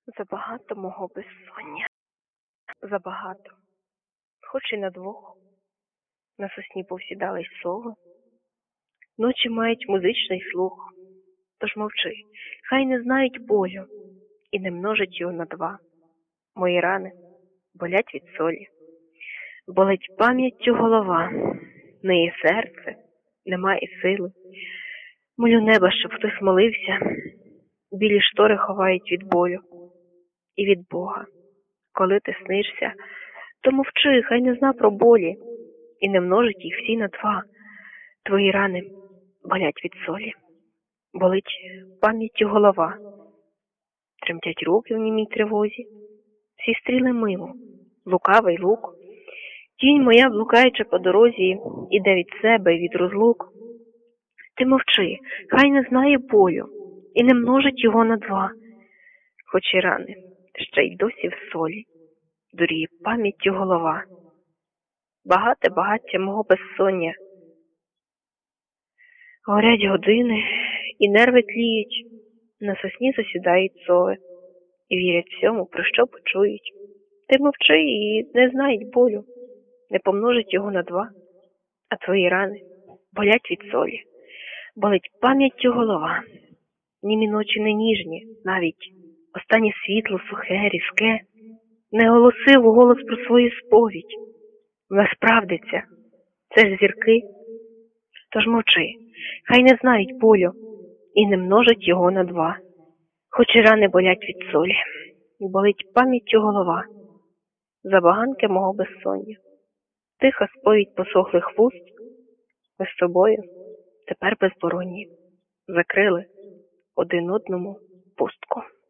Забагато мого безсоння. Забагато. Хоч і на двох. На сосні повсідались сови. Ночі мають музичний слух. Тож мовчи, хай не знають болю і не множить його на два. Мої рани болять від солі. Болить пам'яттю голова. Ниє серце, немає сили. Молю неба, щоб хтось молився. Білі штори ховають від болю і від Бога. Коли ти снишся, то мовчи, хай не зна про болі і не множить їх всі на два. Твої рани болять від солі. Болить пам'яттю голова. Тремтять руки в німій тривозі. Всі стріли мимо, лукавий лук. Тінь моя, блукаючи по дорозі, іде від себе, від розлук. Ти мовчи, хай не знає болю і не множить його на два. Хоч і рани ще й досі в солі, дуріє пам'яттю голова. Багате багаття мого безсоння. Горять години, і нерви тліють. На сосні засідають сови і вірять всьому, про що почують. Ти мовчи і не знають болю, не помножить його на два. А твої рани болять від солі, болить пам'яттю голова. Німі ночі не ніжні, навіть останнє світло сухе, різке, не голосив у голос про свою сповідь. Вона справдиться, це ж зірки. Тож мовчи, хай не знають болю і не множить його на два. Хоч і рани болять від солі, болить пам'яттю голова. Забаганки мого безсоння. Тиха сповідь посохлих вуст. Ми з тобою тепер безборонні. Закрили один одному пустку.